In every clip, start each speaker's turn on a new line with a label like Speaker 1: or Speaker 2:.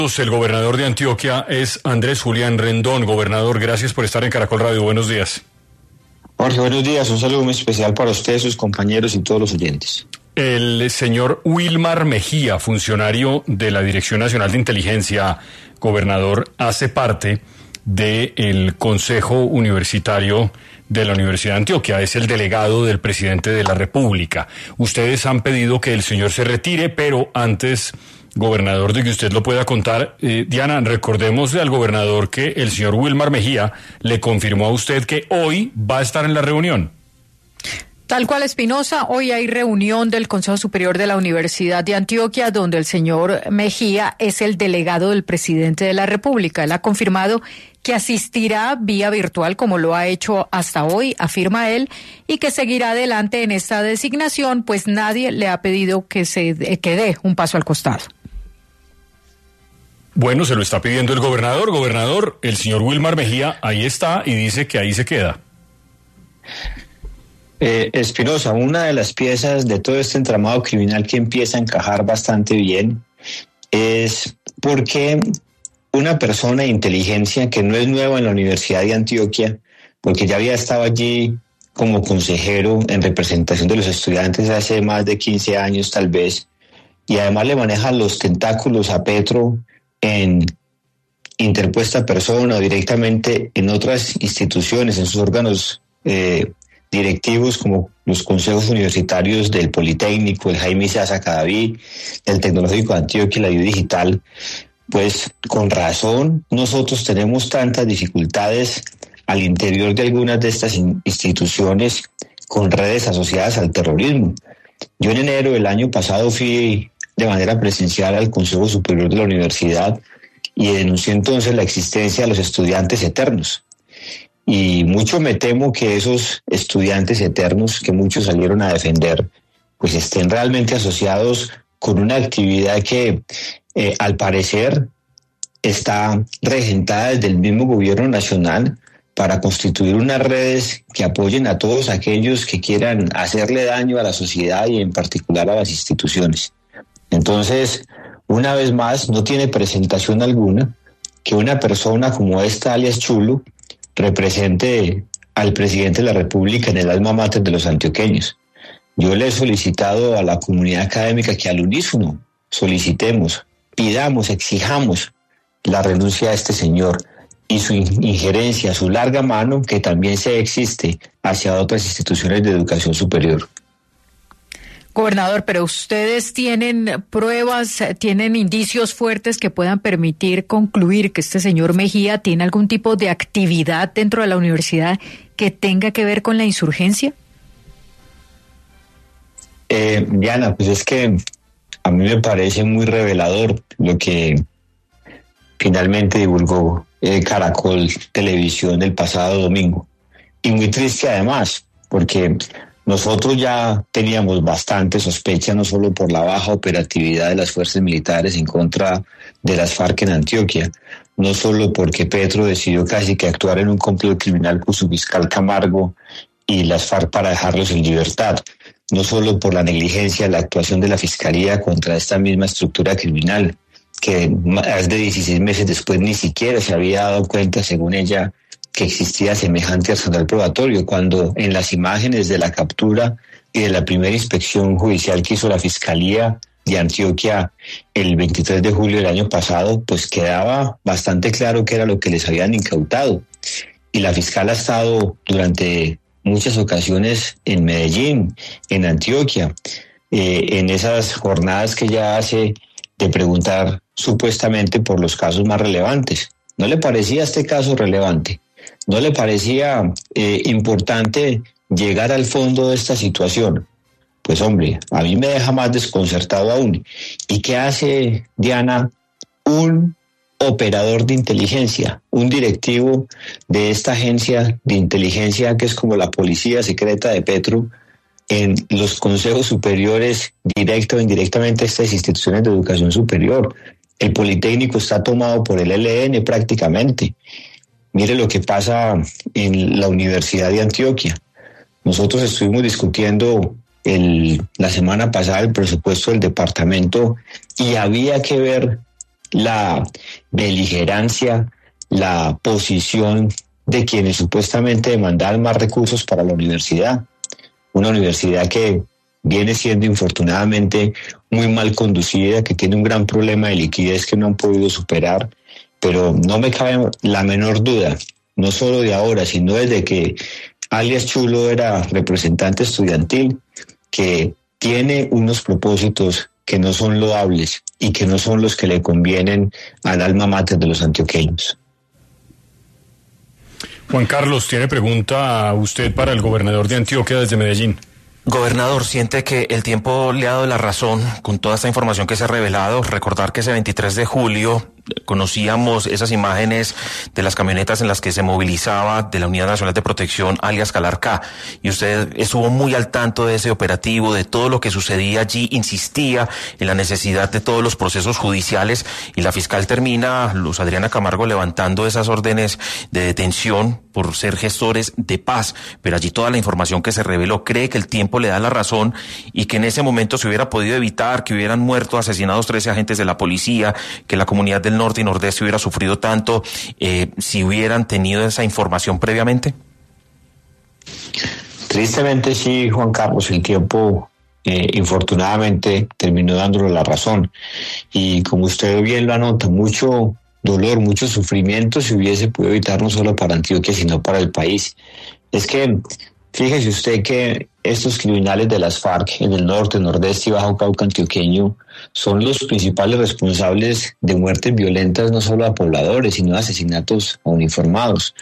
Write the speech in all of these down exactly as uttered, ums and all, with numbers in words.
Speaker 1: El gobernador de Antioquia es Andrés Julián Rendón. Gobernador, gracias por estar en Caracol Radio. Buenos días.
Speaker 2: Jorge, buenos días. Un saludo muy especial para usted, sus compañeros y todos los oyentes.
Speaker 1: El señor Wilmar Mejía, funcionario de la Dirección Nacional de Inteligencia, gobernador, hace parte del Consejo Universitario de la Universidad de Antioquia. Es el delegado del presidente de la República. Ustedes han pedido que el señor se retire, pero antes, gobernador, de que usted lo pueda contar, eh, Diana, recordemos al gobernador que el señor Wilmar Mejía le confirmó a usted que hoy va a estar en la reunión.
Speaker 3: Tal cual, Espinosa, hoy hay reunión del Consejo Superior de la Universidad de Antioquia, donde el señor Mejía es el delegado del presidente de la República. Él ha confirmado que asistirá vía virtual, como lo ha hecho hasta hoy, afirma él, y que seguirá adelante en esta designación, pues nadie le ha pedido que se que dé un paso al costado.
Speaker 1: Bueno, se lo está pidiendo el gobernador. Gobernador, el señor Wilmar Mejía ahí está y dice que ahí se queda.
Speaker 2: Eh, Espinosa, una de las piezas de todo este entramado criminal que empieza a encajar bastante bien es porque una persona de inteligencia que no es nueva en la Universidad de Antioquia, porque ya había estado allí como consejero en representación de los estudiantes hace más de quince años tal vez, y además le maneja los tentáculos a Petro en interpuesta persona o directamente en otras instituciones, en sus órganos eh, directivos como los consejos universitarios del Politécnico, el Jaime Isaza Cadaví, del Tecnológico de Antioquia y la U Digital, pues con razón nosotros tenemos tantas dificultades al interior de algunas de estas instituciones con redes asociadas al terrorismo. Yo en enero del año pasado fui de manera presencial al Consejo Superior de la Universidad y denuncié entonces la existencia de los estudiantes eternos. Y mucho me temo que esos estudiantes eternos que muchos salieron a defender, pues estén realmente asociados con una actividad que eh, al parecer está regentada desde el mismo gobierno nacional para constituir unas redes que apoyen a todos aquellos que quieran hacerle daño a la sociedad y en particular a las instituciones. Entonces, una vez más, no tiene presentación alguna que una persona como esta, alias Chulo, represente al presidente de la República en el alma mater de los antioqueños. Yo le he solicitado a la comunidad académica que al unísono solicitemos, pidamos, exijamos la renuncia a este señor y su injerencia, su larga mano que también se existe hacia otras instituciones de educación superior.
Speaker 3: Gobernador, pero ustedes tienen pruebas, tienen indicios fuertes que puedan permitir concluir que este señor Mejía tiene algún tipo de actividad dentro de la universidad que tenga que ver con la insurgencia.
Speaker 2: Eh, Diana, pues es que a mí me parece muy revelador lo que finalmente divulgó eh, Caracol Televisión el pasado domingo. Y muy triste además, porque nosotros ya teníamos bastante sospecha, no solo por la baja operatividad de las fuerzas militares en contra de las FARC en Antioquia, no solo porque Petro decidió casi que actuar en un complot criminal con su fiscal Camargo y las FARC para dejarlos en libertad, no solo por la negligencia de la actuación de la Fiscalía contra esta misma estructura criminal, que más de dieciséis meses después ni siquiera se había dado cuenta, según ella, que existía semejante arsenal probatorio, cuando en las imágenes de la captura y de la primera inspección judicial que hizo la Fiscalía de Antioquia el veintitrés de julio del año pasado, pues quedaba bastante claro qué era lo que les habían incautado. Y la fiscal ha estado durante muchas ocasiones en Medellín, en Antioquia, eh, en esas jornadas que ella hace de preguntar supuestamente por los casos más relevantes. ¿No le parecía este caso relevante? ¿No le parecía eh, importante llegar al fondo de esta situación? Pues hombre, a mí me deja más desconcertado aún. ¿Y qué hace, Diana, un operador de inteligencia, un directivo de esta agencia de inteligencia que es como la policía secreta de Petro, en los consejos superiores, directa o indirectamente, estas instituciones de educación superior? El Politécnico está tomado por el E L N prácticamente. Mire lo que pasa en la Universidad de Antioquia. Nosotros estuvimos discutiendo el, la semana pasada el presupuesto del departamento y había que ver la beligerancia, la posición de quienes supuestamente demandaban más recursos para la universidad. Una universidad que viene siendo infortunadamente muy mal conducida, que tiene un gran problema de liquidez que no han podido superar, pero no me cabe la menor duda, no solo de ahora, sino desde que alias Chulo era representante estudiantil, que tiene unos propósitos que no son loables y que no son los que le convienen al alma mater de los antioqueños.
Speaker 1: Juan Carlos, tiene pregunta a usted para el gobernador de Antioquia desde Medellín.
Speaker 4: Gobernador, ¿siente que el tiempo le ha dado la razón con toda esta información que se ha revelado? Recordar que ese veintitrés de julio conocíamos esas imágenes de las camionetas en las que se movilizaba de la Unidad Nacional de Protección, alias Calarcá, y usted estuvo muy al tanto de ese operativo, de todo lo que sucedía allí, insistía en la necesidad de todos los procesos judiciales, y la fiscal termina, Luz Adriana Camargo, levantando esas órdenes de detención por ser gestores de paz, pero allí toda la información que se reveló, ¿cree que el tiempo le da la razón y que en ese momento se hubiera podido evitar que hubieran muerto, asesinados trece agentes de la policía, que la comunidad del norte y nordeste hubiera sufrido tanto, eh, si hubieran tenido esa información previamente?
Speaker 2: Tristemente sí, Juan Carlos, el tiempo eh, infortunadamente terminó dándole la razón, y como usted bien lo anota, mucho dolor, mucho sufrimiento se hubiese podido evitar no solo para Antioquia sino para el país. Es que fíjese usted que estos criminales de las FARC en el norte, nordeste y bajo Cauca antioqueño son los principales responsables de muertes violentas no solo a pobladores, sino de asesinatos a uniformados.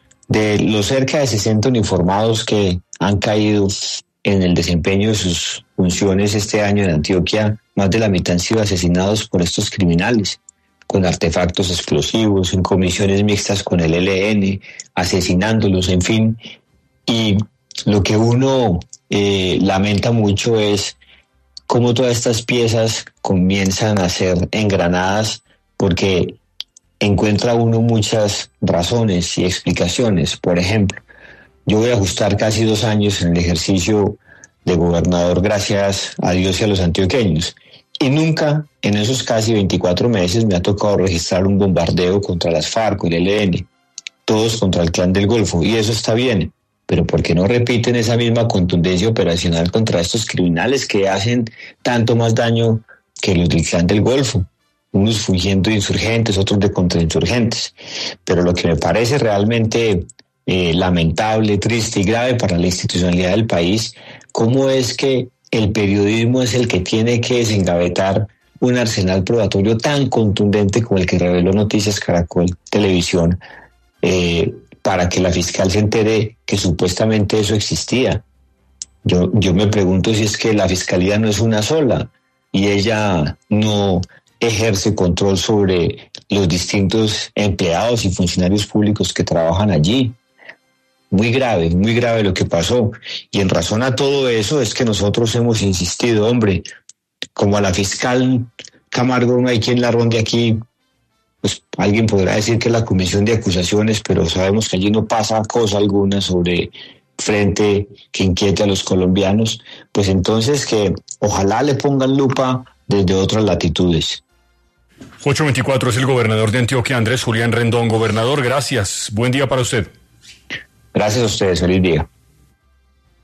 Speaker 2: De los cerca de sesenta uniformados que han caído en el desempeño de sus funciones este año en Antioquia, más de la mitad han sido asesinados por estos criminales, con artefactos explosivos, en comisiones mixtas con el E L N, asesinándolos, en fin. Y lo que uno eh, lamenta mucho es cómo todas estas piezas comienzan a ser engranadas, porque encuentra uno muchas razones y explicaciones. Por ejemplo, yo voy a ajustar casi dos años en el ejercicio de gobernador, gracias a Dios y a los antioqueños, y nunca en esos casi veinticuatro meses me ha tocado registrar un bombardeo contra las FARC o el E L N, todos contra el Clan del Golfo, y eso está bien. Pero ¿por qué no repiten esa misma contundencia operacional contra estos criminales que hacen tanto más daño que los del Clan del Golfo? Unos fingiendo insurgentes, otros de contrainsurgentes. Pero lo que me parece realmente eh, lamentable, triste y grave para la institucionalidad del país, cómo es que el periodismo es el que tiene que desengavetar un arsenal probatorio tan contundente como el que reveló Noticias Caracol Televisión, eh, para que la fiscal se entere que supuestamente eso existía. Yo, yo me pregunto si es que la fiscalía no es una sola y ella no ejerce control sobre los distintos empleados y funcionarios públicos que trabajan allí. Muy grave, muy grave lo que pasó. Y en razón a todo eso es que nosotros hemos insistido, hombre, como a la fiscal Camargo no hay quien la ronde aquí, pues alguien podrá decir que la comisión de acusaciones, pero sabemos que allí no pasa cosa alguna sobre frente que inquiete a los colombianos, pues entonces que ojalá le pongan lupa desde otras latitudes.
Speaker 1: ocho veinticuatro es el gobernador de Antioquia, Andrés Julián Rendón. Gobernador, gracias. Buen día para usted.
Speaker 2: Gracias a ustedes. Feliz día.